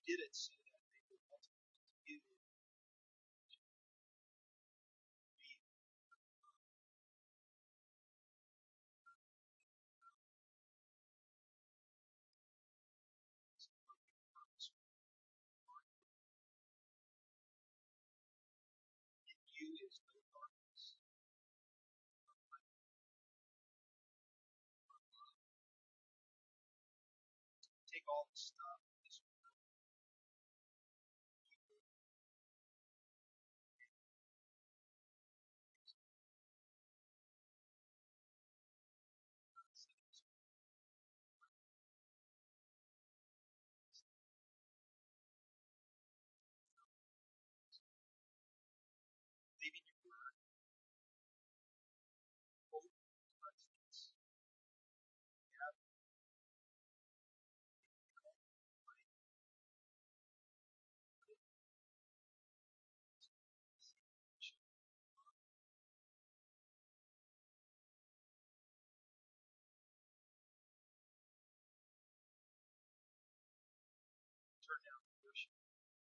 did it so that they would ultimately do be purpose in you is no darkness. Take all the stuff, this leaving your word, hope, confidence, have turn down the worship.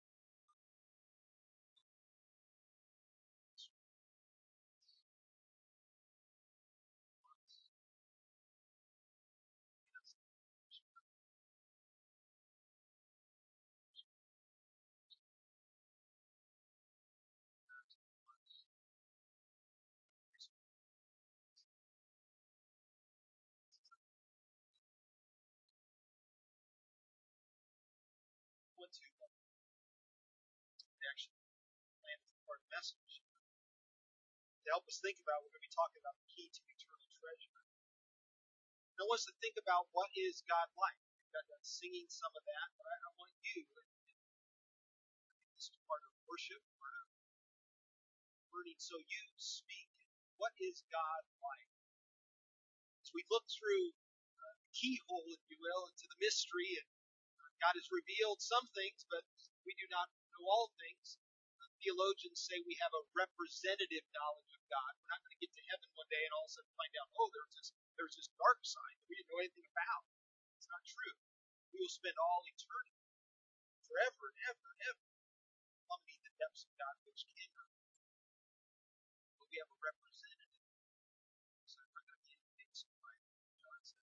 What to actually plan as part of the message. To help us think about, we're going to be talking about the key to eternal treasure. And I want us to think about what is God like. We've got done singing some of that, but I want you, and this is part of worship, part of learning, so you speak. What is God like? As we look through the keyhole, if you will, into the mystery, and God has revealed some things, but we do not know all things. Theologians say we have a representative knowledge of God. We're not going to get to heaven one day and all of a sudden find out, oh, there's this dark side that we didn't know anything about. It's not true. We will spend all eternity, forever and ever and ever, plummeting the depths of God, which cannot. But we have a representative. So we're going to get things like John said.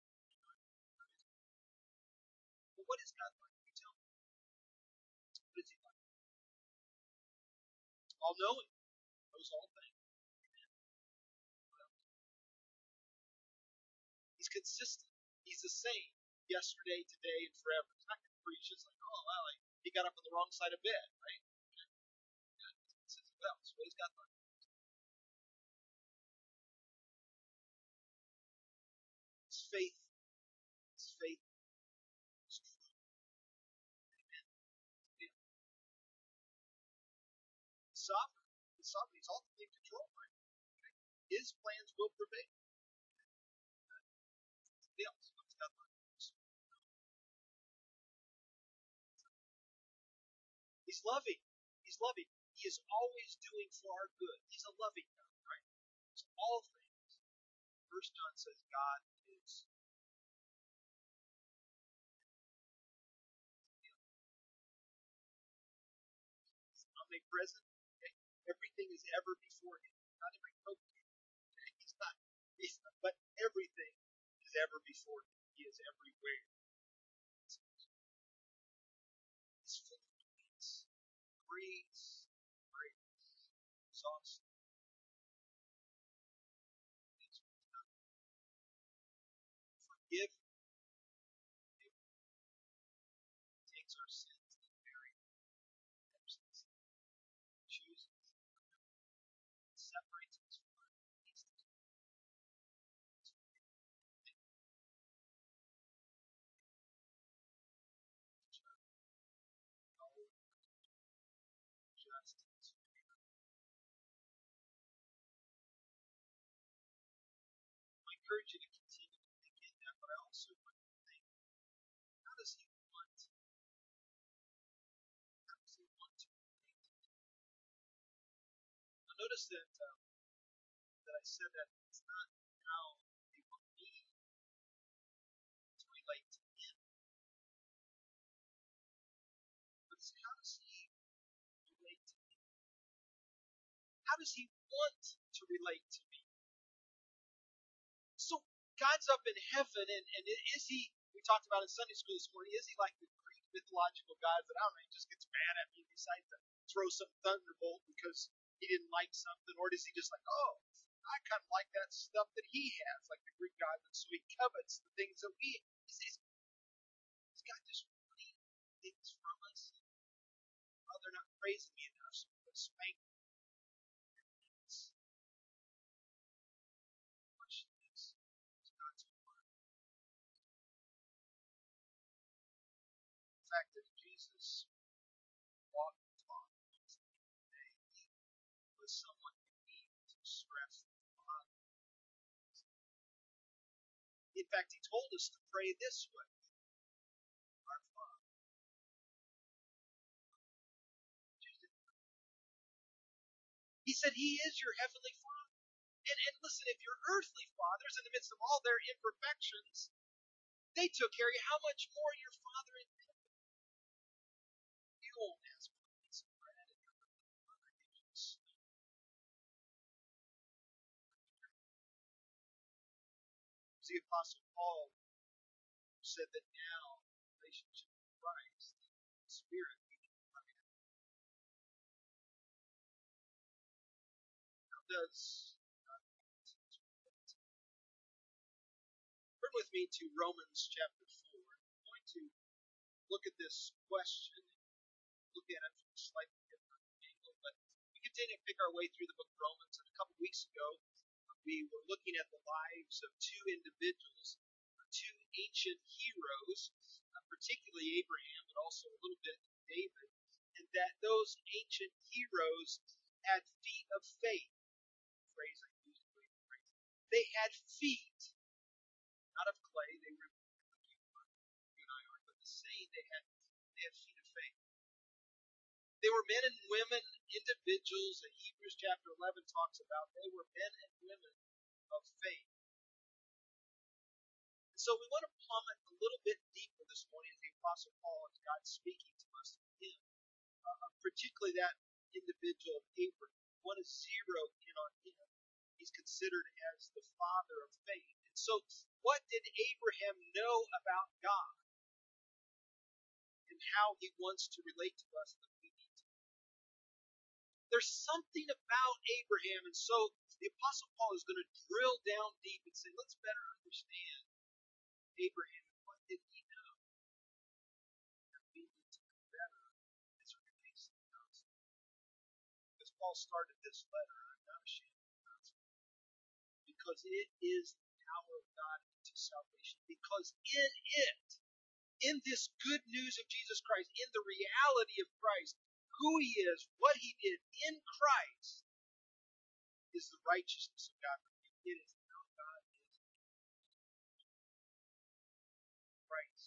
But what is God like? You tell me. What is He like? All knowing, knows all things. He's consistent. He's the same yesterday, today, and forever. He's not going to preach just like, oh, well, he got up on the wrong side of bed, right? Well, so what he's got like. His faith. His faith is true. Amen. Yeah. He's sovereign. He's sovereign. He's ultimately in control, right? Okay. His plans will prevail. Yeah. So what he's got like. He's loving. He's loving. He is always doing for our good. He's a loving God, right? So all things. First John says God is omnipresent. Okay? Everything is ever before Him. Not in my coat. Okay? He's not. But everything is ever before Him. He is everywhere. He's full of grace, grace, grace, exhausting. It's forgive, takes our sins and buries them. Chooses, separates us from our needs. Justice. I encourage you to continue to think in that, but I also want you to think, how does He want? How does He want to relate to you? Now notice that I said that it's not how He want me to relate to Him, but how does he relate to me? How does he want to relate to me? So God's up in heaven, and is he, we talked about in Sunday school this morning, is he like the Greek mythological god that, I don't know, he just gets mad at me and decides to throw some thunderbolt because he didn't like something? Or does he just like, oh, I kind of like that stuff that he has, like the Greek god, and so he covets the things that we, he's got just wanting things from us. Oh, they're not praising me enough, so I'm going to spank them. The question is God's heart. The fact that Jesus walked and talked today, he was someone who needed to stress the Father. In fact, he told us to pray this way: Our Father. He said he is your heavenly Father. And listen, if your earthly fathers, in the midst of all their imperfections, they took care of you, how much more your Father in heaven? You won't ask for a piece of bread, and your earthly Father gives you a stone. The Apostle Paul said that now, in relationship with Christ, the Spirit, we can pray. How does God want to relate? Turn with me to Romans chapter 4. I'm going to look at this question, look at it from a slightly different angle, but we continue to pick our way through the book of Romans. And a couple weeks ago, we were looking at the lives of two individuals, two ancient heroes, particularly Abraham, but also a little bit David, and that those ancient heroes had feet of faith. Phrase I used, they had feet, not of clay. They were like you and I are, but the saying they had feet of faith. They were men and women, individuals that Hebrews chapter 11 talks about. They were men and women of faith. And so we want to plummet a little bit deeper this morning as the Apostle Paul and God speaking to us through him, particularly that individual of Abraham. We want to zero in on him. He's considered as the father of faith. And so what did Abraham know about God and how he wants to relate to us that we need to? There's something about Abraham, and so the Apostle Paul is going to drill down deep and say, let's better understand Abraham. What did he know that we need to do better as it relates to the gospel? Because Paul started this letter, I'm not ashamed of the gospel, because it is the power of God into salvation. Because in it, in this good news of Jesus Christ, in the reality of Christ, who he is, what he did in Christ, is the righteousness of God. It is how God is Christ.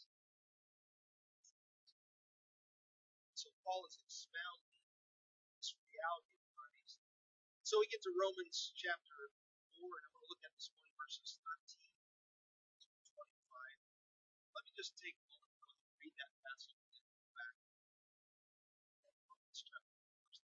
So Paul is expounding this reality of Christ. So we get to Romans chapter 4, and I'm going to look at this morning verses 13 to 25. Let me just take a moment to read that passage and then go back to Romans chapter 4.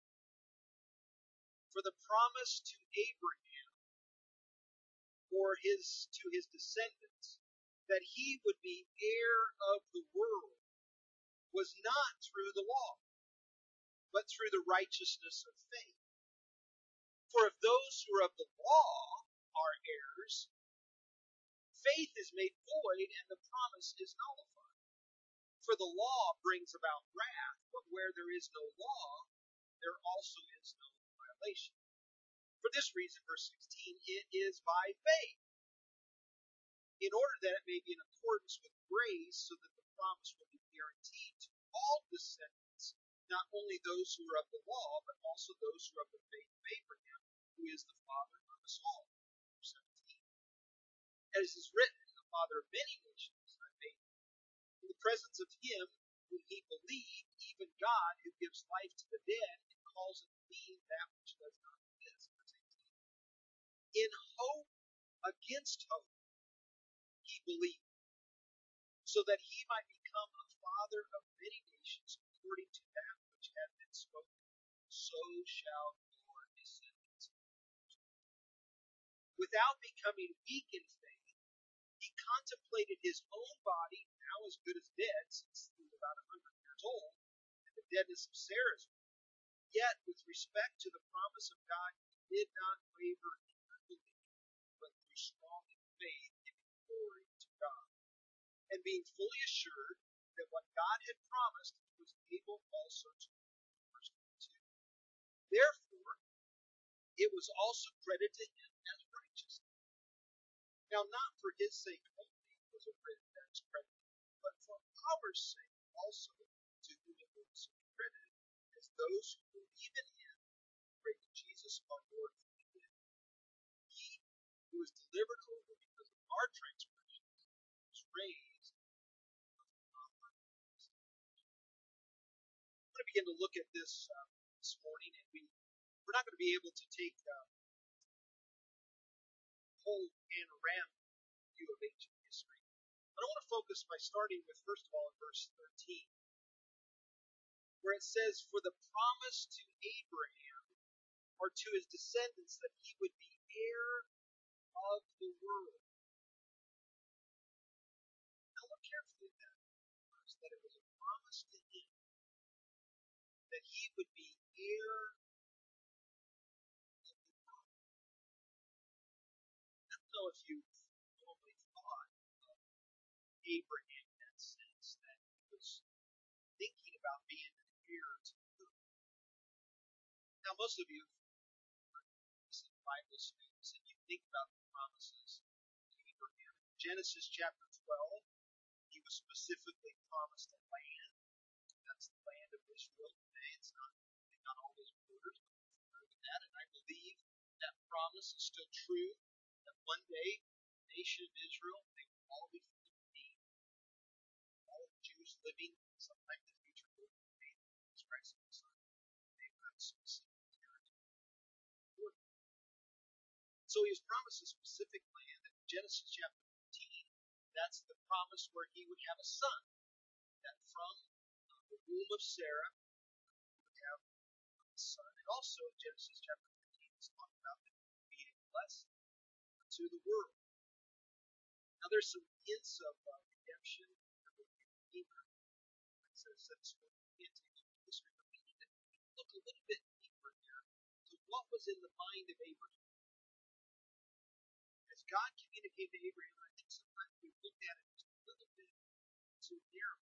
For the promise to Abraham, or to his descendants, that he would be heir of the world, was not through the law, but through the righteousness of faith. For if those who are of the law are heirs, faith is made void and the promise is nullified. For the law brings about wrath, but where there is no law, there also is no violation. For this reason, verse 16, it is by faith, in order that it may be in accordance with grace, so that the promise will be guaranteed to all descendants, not only those who are of the law, but also those who are of the faith of Abraham, who is the father of us all. Verse 17. As is written, the father of many nations, I made him, in the presence of him whom he believed, even God, who gives life to the dead, and calls into being that which does not exist. Verse 18. In hope against hope, he believed, so that he might become a father of many nations according shall your descendants. Without becoming weak in faith, he contemplated his own body, now as good as dead, since he was about 100 years old, and the deadness of Sarah's. Yet, with respect to the promise of God, he did not waver in unbelief, but grew strong in faith, giving glory to God, and being fully assured that what God had promised he was able also to do. Verse 22. Therefore, it was also credited to him as righteousness. Now, not for his sake only was it written that it's credited, but for our sake also, to whom it was credited, as those who believe in him, pray to Jesus our Lord from the dead. He who was delivered over because of our transgressions was raised of our sins. I'm going to begin to look at this this morning, and we're not going to be able to take a whole panorama view of ancient history. But I want to focus by starting with, first of all, in verse 13, where it says, "For the promise to Abraham, or to his descendants, that he would be heir of the world." Now look carefully at that verse, that it was a promise to him that he would be heir of the world. I don't know if you've normally thought of Abraham in that sense, that he was thinking about being an heir to the world. Now, most of you are Bible students, and you think about the promises to Abraham. In Genesis chapter 12, he was specifically promised a land. That's the land of Israel today. It's not all those borders, but we're familiar with that, and I believe that promise is still true, that one day the nation of Israel, they will all be fully redeemed. All the Jews living sometime in the future will be made in Jesus Christ the Son. They will have a specific territory. So he was promised a specific land. In Genesis chapter 15, that's the promise where he would have a son, that from the womb of Sarah he would have a son. And also in Genesis chapter 15, it's talking about that he would be a blessing to the world. Now there's some hints of redemption that will be redeemer. It says that's what we can't take history, but we need to look a little bit deeper here to what was in the mind of Abraham. As God communicated to Abraham, I think sometimes we look at it just a little bit too narrow.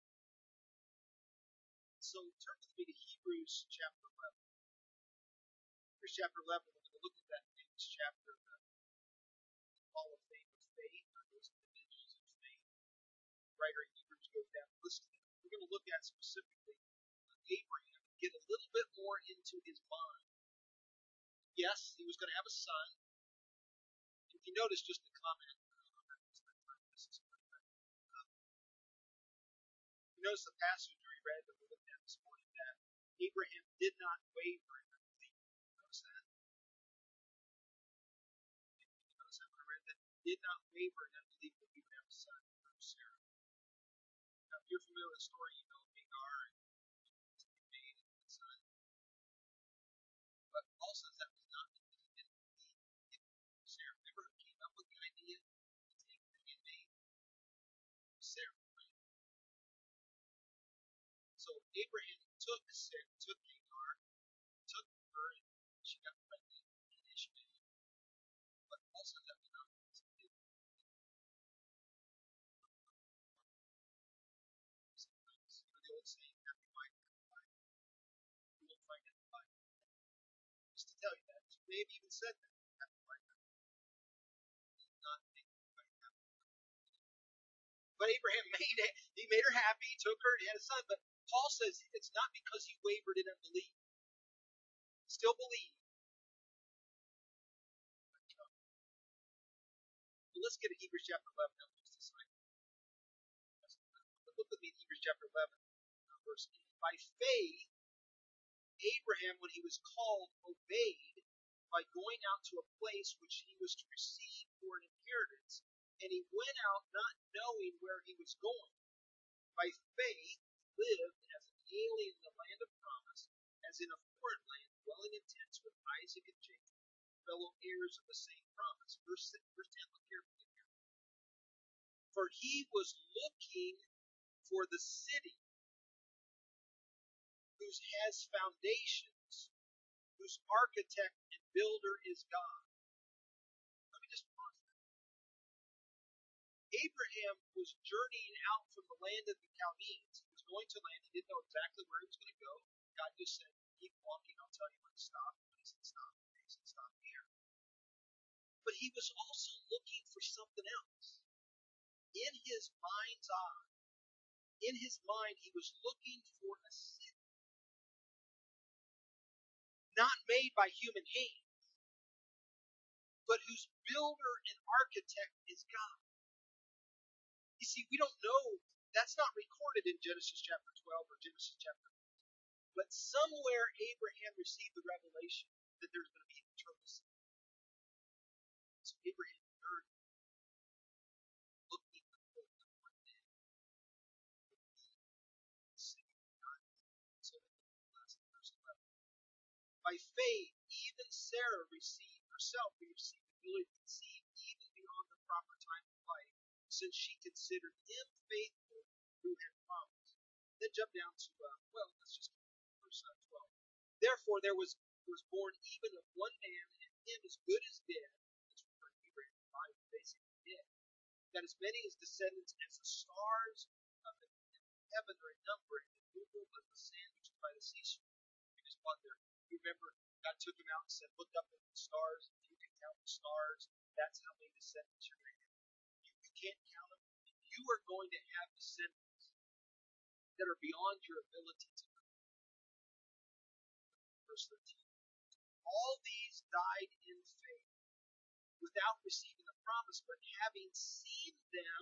So turn with me to Hebrews chapter 11. Hebrews chapter 11, we're going to look at that famous chapter, the Hall of Fame of Faith, or those dimensions of faith. The writer of Hebrews goes down and lists them. We're going to look at specifically Abraham, get a little bit more into his mind. Yes, he was going to have a son. If you notice just the comment, you notice the passage we read that we looked at this morning, that Abraham did not waver in unbelief. Notice that? Notice that we read that he did not waver in unbelief that he would have a son through Sarah. Now, if you're familiar with the story, you know Hagar and made a son. But Paul says that was not because he didn't believe in Sarah. Remember who came up with the idea to take the handmaid? Sarah. So Abraham took Hagar, took her, and she got pregnant in Ishmael. But also that was not because he did. Sometimes, the old saying, happy wife, happy life. You won't find it in the Bible. Just to tell you that. He may have even said that. Happy wife, happy life. He did not make anybody happy. But Abraham he made her happy, he took her, and he had a son. But Paul says it's not because he wavered in unbelief. He still believed. But let's get to Hebrews chapter 11 now, just a second. Look with me at Hebrews chapter 11, verse 8. By faith, Abraham, when he was called, obeyed by going out to a place which he was to receive for an inheritance, and he went out not knowing where he was going. By faith, he lived as an alien in the land of promise, as in a foreign land, dwelling in tents with Isaac and Jacob, fellow heirs of the same promise. Verse 10, look carefully here. For he was looking for the city whose has foundations, whose architect and builder is God. Let me just pause there. Abraham was journeying out from the land of the Chaldeans. He was going to land. He didn't know exactly where he was going to go. God just said, keep walking, I'll tell you when to stop. When he said stop, he said stop here. But he was also looking for something else. In his mind's eye, in his mind, he was looking for a city not made by human hands, but whose builder and architect is God. You see, we don't know, that's not recorded in Genesis chapter 12 or Genesis chapter 1. But somewhere Abraham received the revelation that there's going to be an eternal city. So Abraham heard, looking for the one day, the city of God. So that's verse 11. By faith, even Sarah received herself, received the ability to conceive even beyond the proper time of life, since she considered him faithful who had promised. Then jump down to, let's just keep verse 12. Therefore there was born even of one man, and him as good as dead, that's referring to Abraham, basically dead, that as many as descendants as the stars of the heaven are in number, and innumerable as the sand which is by the seashore. You just wonder. You remember God took him out and said, look up at the stars. If you can count the stars, that's how many descendants you're going to have. You can't count them. You are going to have descendants that are beyond your ability to count. Verse 13. All these died in faith, without receiving the promise, but having seen them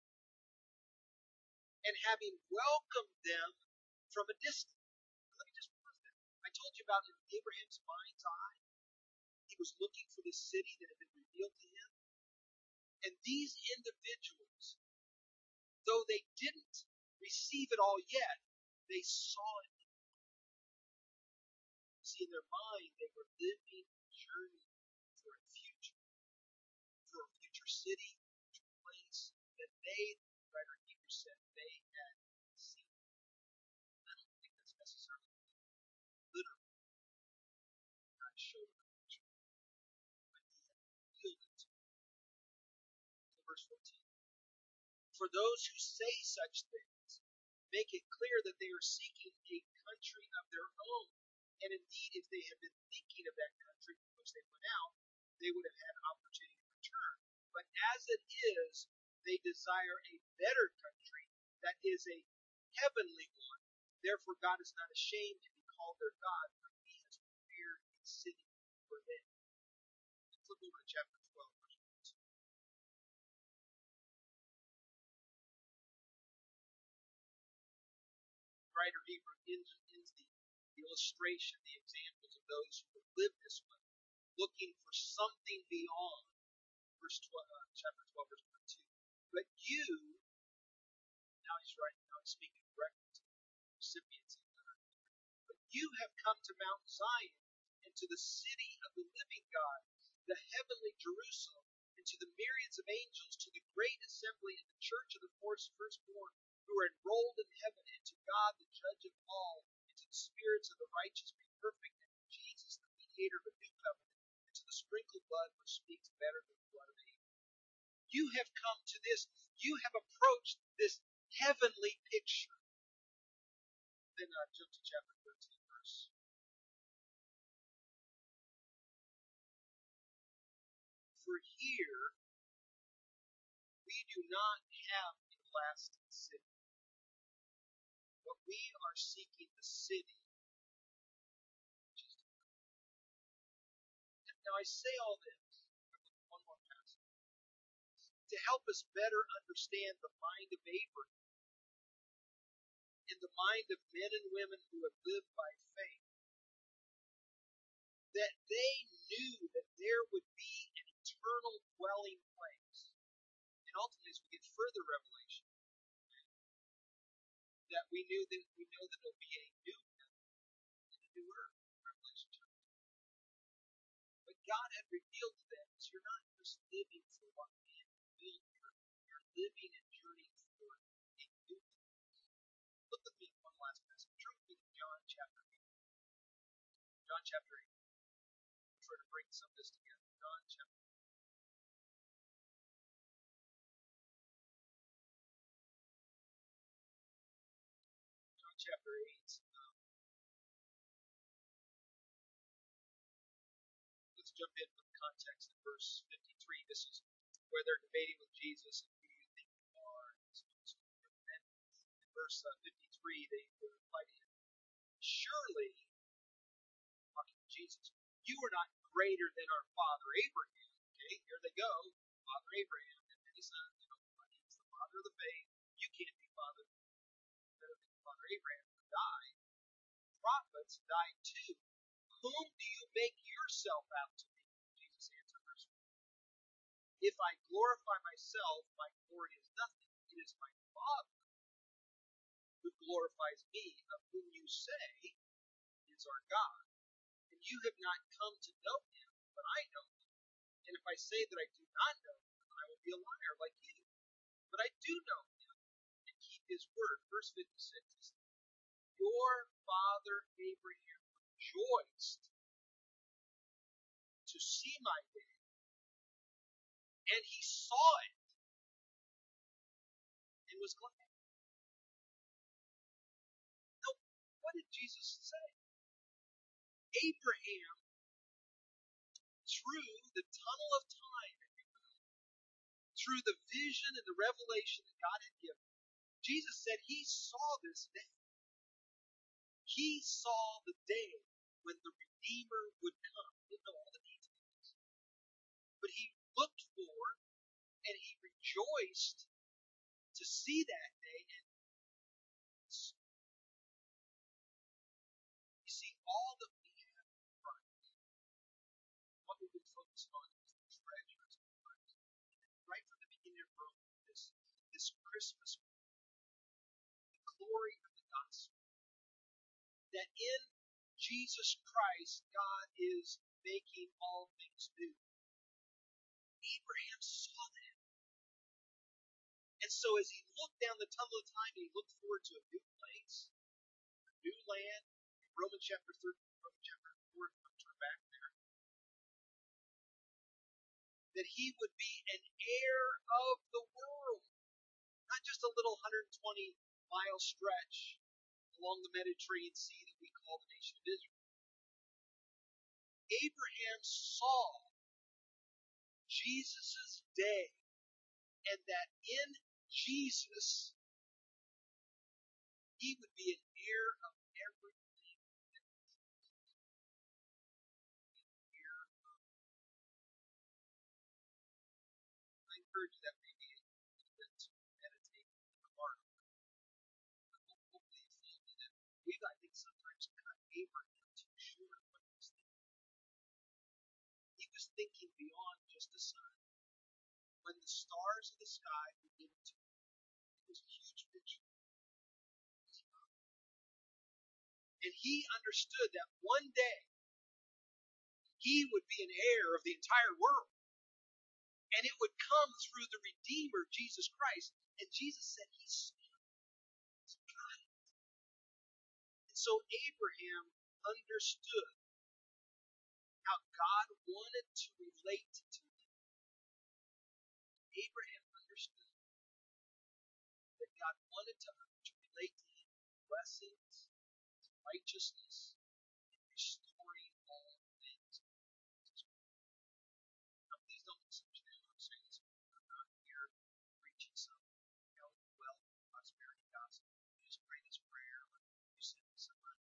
and having welcomed them from a distance. Let me just pause there. I told you about in Abraham's mind's eye. He was looking for this city that had been revealed to him. And these individuals, though they didn't receive it all yet, they saw it. See, in their mind, they were living a journey for a future city, future place that they, the writer of Hebrews said, they had seen. I don't think that's necessarily literal. God showed them the picture, but he had revealed it to them. Verse 14. For those who say such things, make it clear that they are seeking a country of their own. And indeed, if they had been thinking of that country from which they went out, they would have had an opportunity to return. But as it is, they desire a better country, that is a heavenly one. Therefore, God is not ashamed to be called their God, for he has prepared a city for them. Let's flip over to chapter 12, verse 1. Writer Hebrew ends the illustration, the examples of those who have lived this way, looking for something beyond. Chapter 12, verse 22. But you, now he's speaking directly to the recipients of the letter. But you have come to Mount Zion, and to the city of the living God, the heavenly Jerusalem, and to the myriads of angels, to the great assembly in the church of the firstborn, who are enrolled in heaven, and to God, the judge of all, and to the spirits of the righteous made perfect, and to Jesus, the mediator of a new covenant, and to the sprinkled blood which speaks better than the blood of Abel. You have come to this, you have approached this heavenly picture. Then jump to chapter 13, verse. For here, we do not have a lasting city, but we are seeking the city which is to come. Now I say all this, one more passage, to help us better understand the mind of Abraham and the mind of men and women who have lived by faith. That they knew that there would be an eternal dwelling place. And ultimately, as we get further revelation, that we know that there'll be a new heaven and a new earth. Revelation chapter God had revealed to them is you're not just living for what man built you, you're living and journeying forward in new things. Look with me at one last passage. Turn with me to John chapter 8. John chapter 8. We'll try to bring some of this together. John chapter 8. Let's jump in with the context in verse 53. This is where they're debating with Jesus and who do you think you are. And then in verse 53, they reply to him, surely, talking to Jesus, you are not greater than our father Abraham. Okay, here they go. Father Abraham and many sons. He's the father of the faith. You can't be father better than Father Abraham who died. Prophets died too. Whom do you make yourself out to be? Jesus answered, verse 1. If I glorify myself, my glory is nothing. It is my Father who glorifies me, of whom you say is our God. And you have not come to know him, but I know him. And if I say that I do not know him, I will be a liar like you. But I do know him and keep his word. Verse 56. Your father Abraham rejoiced to see my day, and he saw it and was glad. Now, what did Jesus say? Abraham, through the tunnel of time, through the vision and the revelation that God had given, Jesus said he saw this day. He saw the day when the Redeemer would come. He didn't know all the details. But he looked for and he rejoiced to see that day. And you see, all that we have in Christ, what we've been focused on is the treasures of Christ. Right from the beginning of Rome, this Christmas, the glory of the gospel, that in Jesus Christ, God is making all things new. Abraham saw that. And so as he looked down the tunnel of time and he looked forward to a new place, a new land, Romans chapter 4, turn back there, that he would be an heir of the world, not just a little 120-mile stretch along the Mediterranean Sea that we call the nation of Israel. Abraham saw Jesus' day, and that in Jesus, he would be an heir of everything that heir of. I encourage you that maybe a little bit to meditate in the heart. Hopefully you feel that we've, I think, sometimes cut Abraham too short of what he was thinking. He was thinking beyond just the sun. When the stars of the sky begin to move, it was a huge picture. And he understood that one day he would be an heir of the entire world. And it would come through the Redeemer, Jesus Christ. And Jesus said he's kind. And so Abraham understood how God wanted to relate to him. Abraham understood that God wanted to relate to him blessings, righteousness, and restoring all things. Now, please don't misunderstand what I'm saying. I'm not here preaching some health, wealth, prosperity gospel. You just pray this prayer, or you send somebody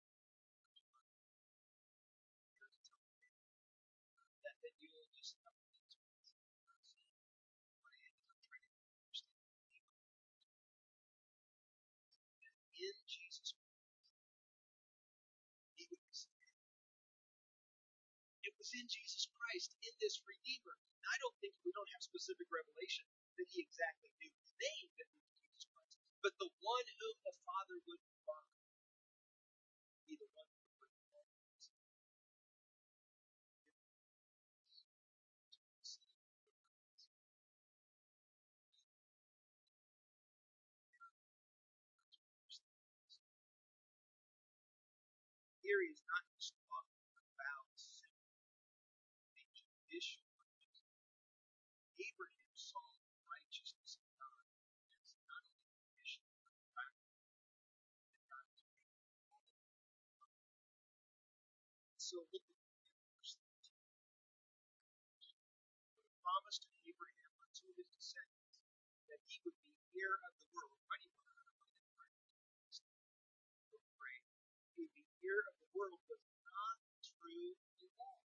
here to tell you that you will just have things with you. What it is, I'm trying to understand in Jesus Christ, he would be saved. It was in Jesus Christ, in this Redeemer. And I don't think we don't have specific revelation that he exactly knew his name, that it was Jesus Christ. But the one whom the Father would provide, be the one who would bring all things. So look at verse 13. The promise to Abraham unto his descendants that he would be heir of the world. Why do you want to pray? He would be heir of the world was not through the law,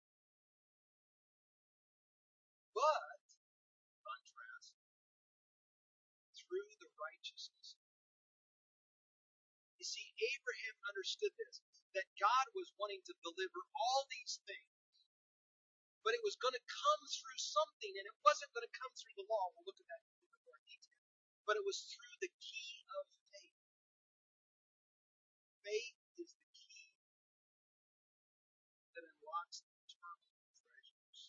but, contrast, through the righteousness. You see, Abraham understood this, that God was wanting to deliver all these things, but it was going to come through something, and it wasn't going to come through the law. We'll look at that in a little bit more detail. But it was through the key of faith. Faith is the key that unlocks the eternal treasures.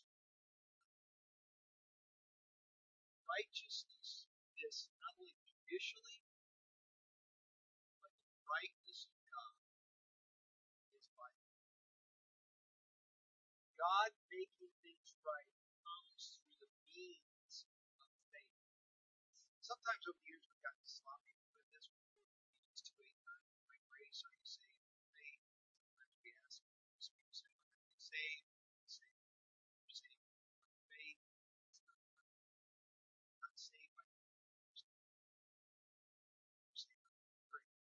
Righteousness is not only judicially, but the rightness of God is by God making things right comes through the means of faith. Sometimes over the years we've gotten sloppy with this. Ephesians 2:8-9, by grace are you saved by faith. Sometimes we ask people say, "When are you saved?" Saved by faith. It's not saved by grace. We're saved by grace.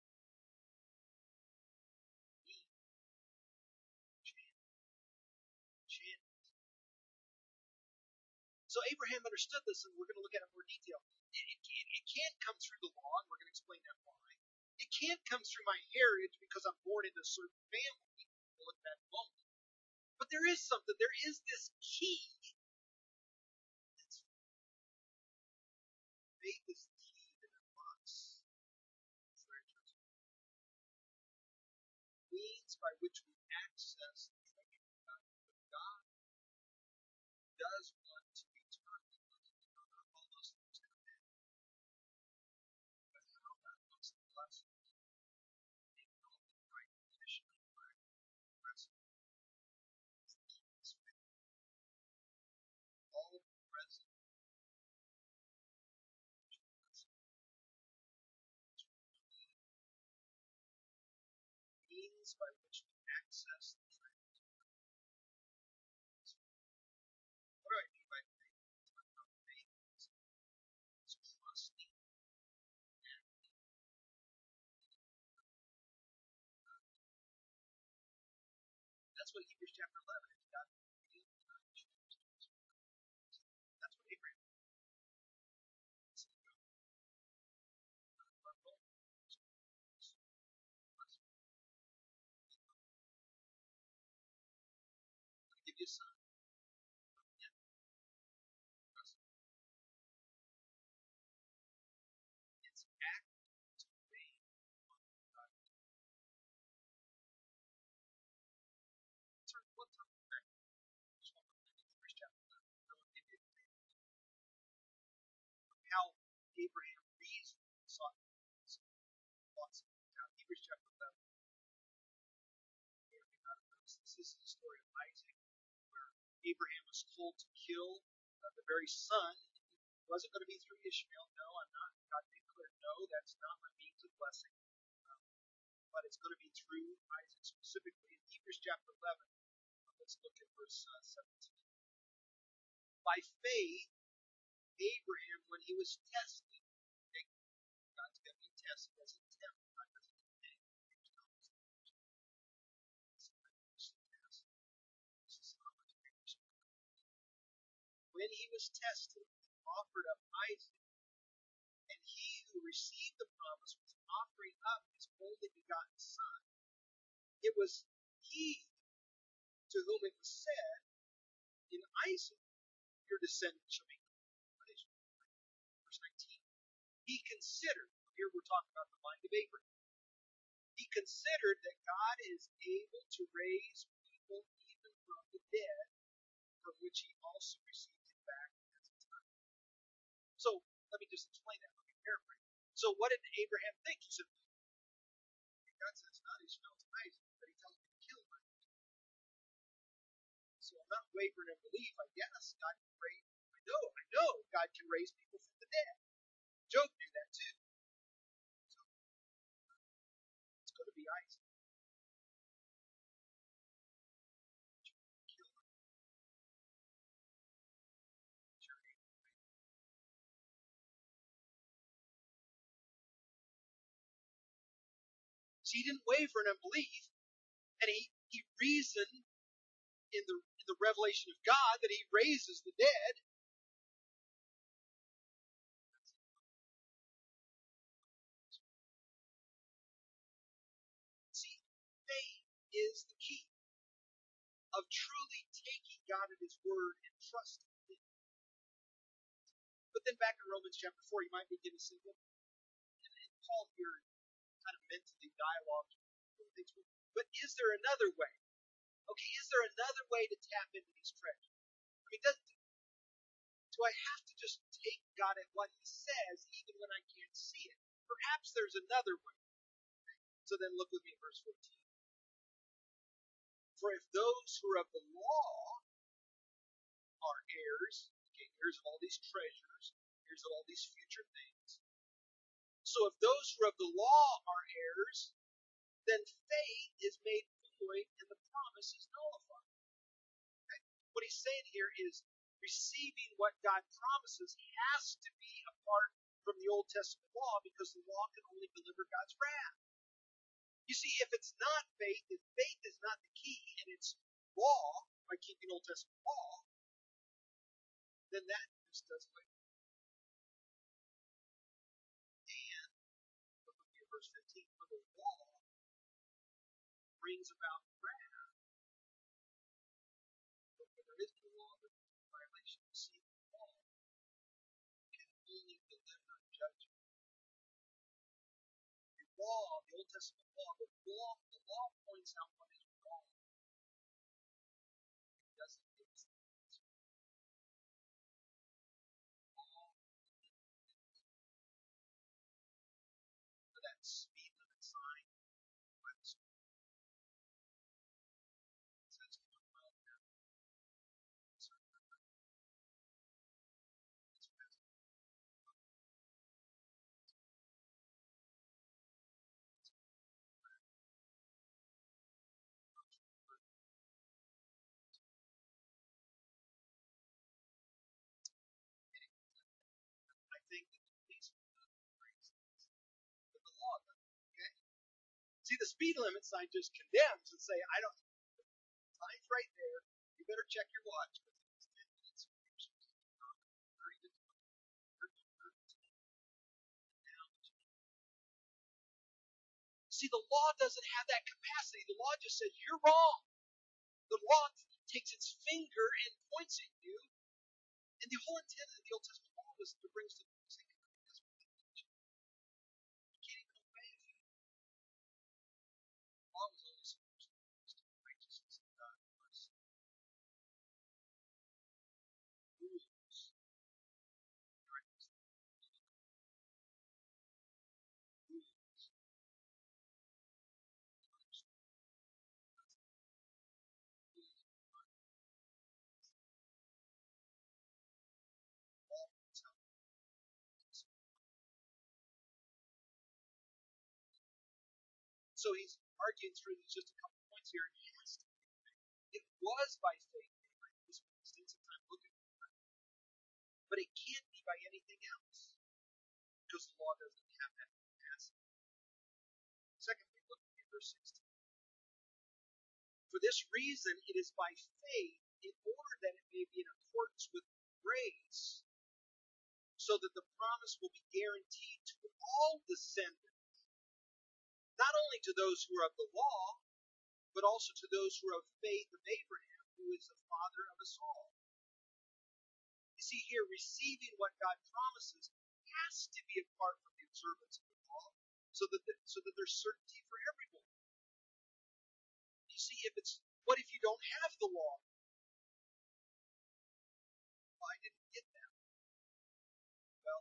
So Abraham understood this, and we're going to look at it in more detail. It can't come through the law, and we're going to explain that why. It can't come through my heritage because I'm born into a certain family. We'll look at that in a moment. But there is something. There is this key. Faith is the key that unlocks treasures. Means by which we access the treasure of God. But God does want to return to us. All those things come in. But how God wants to bless us. Make all the right positioning right. All present means by which we access the treasures. What do I mean by faith? Faith is trusting. That's what Hebrews chapter 11 is. God revealed the knowledge of his grace. That's what Abraham did. Our goal is to give you a son. It's activating what God did. What time of fact? Just one more thing. Hebrews chapter 11. I will give you an example of how Abraham reasoned and sought lots of things out. Hebrews chapter 11. This is the story of Isaac, where Abraham was told to kill the very son. It wasn't going to be through Ishmael. No, I'm not. God declared, no, that's not my means of blessing. But it's going to be through Isaac specifically. In Hebrews chapter 11, let's look at verse 17. By faith, Abraham, when he was tested, God's going to be tested as a tempt, not as a thing. When he was tested, he offered up Isaac, and he who received the promise was offering up his only begotten son. It was he to whom it was said, in Isaac your descendants shall be called. Verse 19. He considered, here we're talking about the mind of Abraham, he considered that God is able to raise people even from the dead, from which he also received it back as a time. So, let me just explain that. Let me paraphrase. So, what did Abraham think? He said, God says not Ishmael to Isaac, but he tells me to kill Isaac. So, I'm not wavering in belief. I guess God can raise, I know God can raise people from the dead. Job knew that too. So, it's going to be Isaac. So he didn't waver in unbelief, and he reasoned in the revelation of God that he raises the dead. See, faith is the key of truly taking God at his word and trusting him. But then back in Romans chapter 4, you might begin to see, well, and Paul here kind of mentally dialogue with things. But is there another way? Okay, is there another way to tap into these treasures? I mean, do I have to just take God at what he says even when I can't see it? Perhaps there's another way. So then look with me at verse 14. For if those who are of the law are heirs, okay, heirs of all these treasures, heirs of all these future things. So if those who are of the law are heirs, then faith is made void and the promise is nullified. Okay? What he's saying here is receiving what God promises has to be apart from the Old Testament law, because the law can only deliver God's wrath. You see, if it's not faith, if faith is not the key and it's law, by keeping Old Testament law, then that just doesn't make sense. And look at verse 15. For the law brings about wrath. But when there is no law, there is no violation. See, the law can only deliver judgment. The law, the Old Testament law, the law points out what is wrong. It doesn't give us the answer. Law for that speed limit sign by the school. It says 1 mile an hour. It's fast. I think that the police will not embrace this, but the law doesn't. Okay? See, the speed limit sign just condemns and say, I don't. Time's right there. You better check your watch because it's 10 minutes. You're supposed to be on 30 to 20. See, the law doesn't have that capacity. The law just says you're wrong. The law takes its finger and points at you. And the whole intent of the Old Testament law was to bring us to the same conclusion. You can't even obey it. The law was only supposed to bring us to the righteousness of God first. Rules. So he's arguing through these just a couple points here. It was by faith, we spent extensive time looking at that, but it can't be by anything else because the law doesn't have that capacity. Secondly, look at verse 16. For this reason, it is by faith, in order that it may be in accordance with grace, so that the promise will be guaranteed to all descendants, not only to those who are of the law, but also to those who are of faith of Abraham, who is the father of us all. You see here, receiving what God promises has to be apart from the observance of the law, so that there's certainty for everyone. You see, what if you don't have the law? Well, I didn't get that. Well,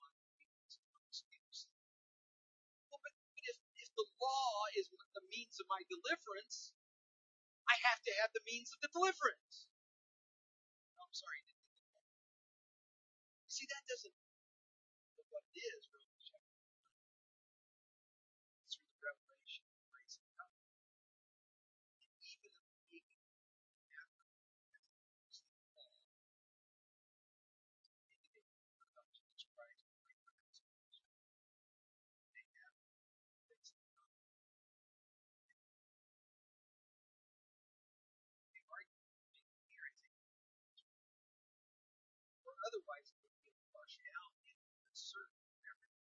but if the law is the means of my deliverance, I have to have the means of the deliverance. I'm sorry, you didn't get the law. You see, that doesn't know what it is, really. Through the revelation of grace of God. And even if we have the law, Jesus Christ, they have grace of God. Otherwise, it would be a partiality and uncertainty in everything.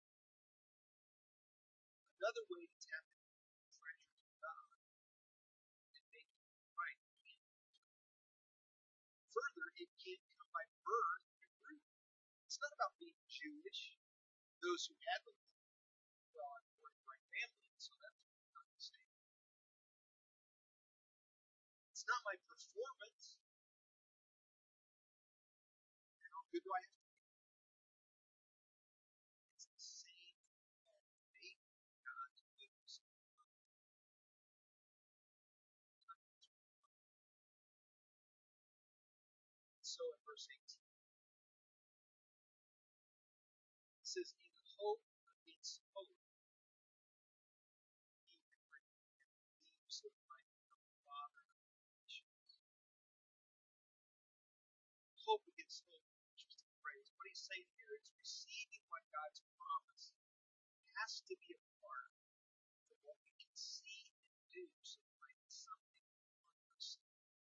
Another way to tap into the treasures of God and make it right can further, it can come by birth and root. It's not about being Jewish. Those who had them, well, I'm born in the right family, so that's not the same. It's not my performance. How good do I have to be? It's the same faith in God's goodness. So in verse 18, it says, in hope against hope, he believes that I am the Father of nations. Hope against hope, interesting phrase. What he's saying here is receiving what God's promised has to be a part of what we can see and do, so it might be something unforeseen.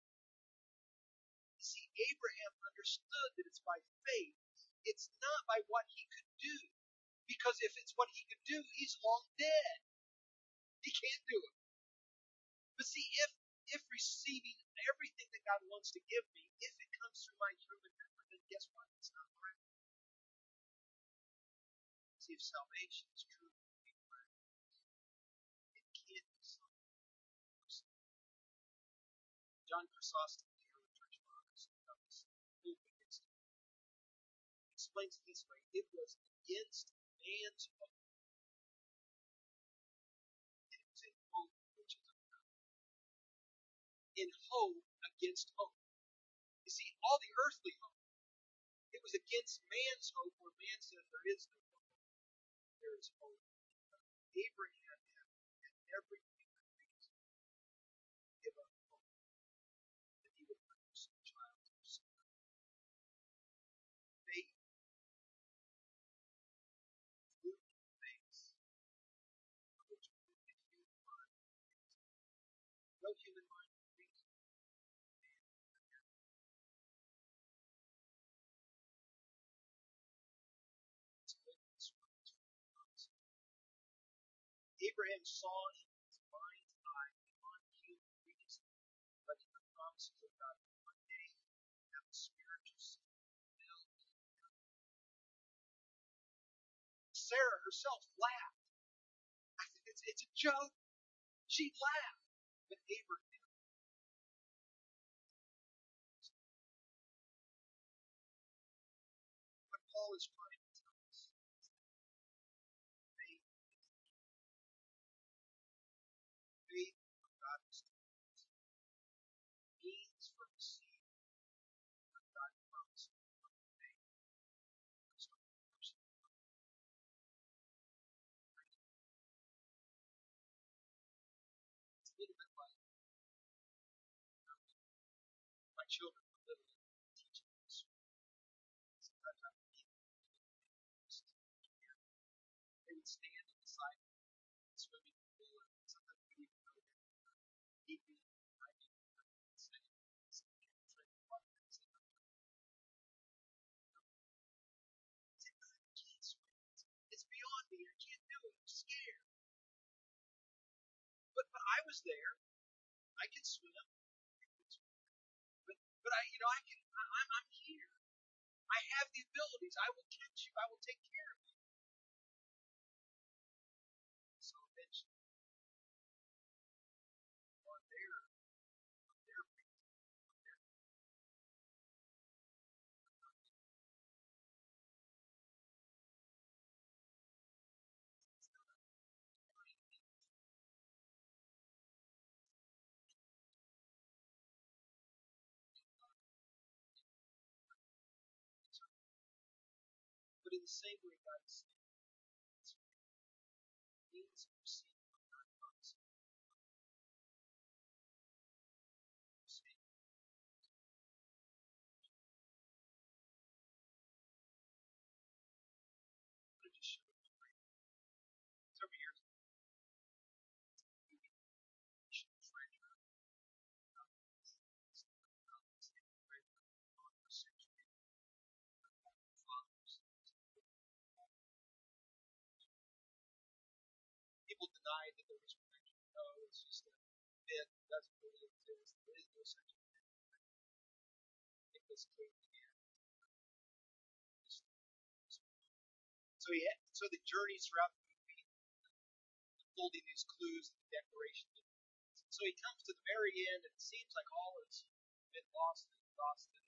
You see, Abraham understood that it's by faith. It's not by what he could do. Because if it's what he could do, he's long dead. He can't do it. But see, if receiving everything that God wants to give me, if it comes through my human effort, then guess what? It's not right. See, if salvation is true, it can't be something. John Chrysostom, the early church fathers, explains it this way: it was against man's hope, and it was in hope which is of God. In hope against hope. You see, all the earthly hope, it was against man's hope, where man says there is no hope. There is hope. Abraham had everything to give up hope that he would produce a child of Sarah. Faith, fruit of faith, which only the human mind is. No human mind can reason. Abraham saw in his mind's eye beyond human reason, but in the promises of God that one day he would have a spiritual son filled with God. Sarah herself laughed. I think it's a joke. She laughed. But Abraham, what Paul is trying to tell us, faith, faith of God's means for receiving what God promised from faith. So, it's a little bit like my children were little and teaching them to swim. Sometimes I would meet them and they would stand on the side of the swimming pool, and sometimes we even go there deep in, I mean, say, it's beyond me. I can't do it. I'm scared. But I was there. I can swim. But I can. I'm here. I have the abilities. I will catch you. I will take care of you. So eventually, on their feet, on their but in the same way, God is saying, it's means of receiving what God promised. I'm going to just show you several years ago. Treasure. denied that there was perfection. No, it's just a myth. It doesn't really exist. There is no such a thing. I think this came again. So the journeys throughout the movie, unfolding these clues and the declaration. So he comes to the very end, and it seems like all has been lost and exhausted.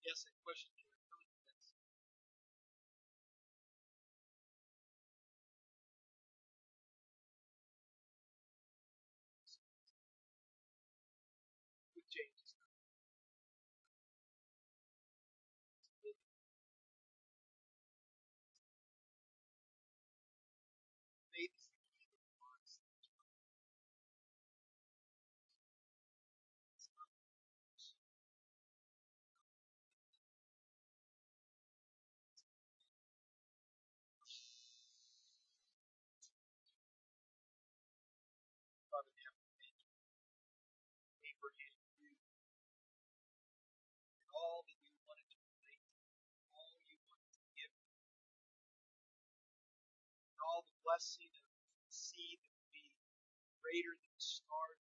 Yes, a question here. Really is. With James. Faith is the key that unlocks Father in heaven. Thank you, Abraham, you did all that you wanted to relate, all you wanted to give, and all the blessing of the seed that would be greater than the stars,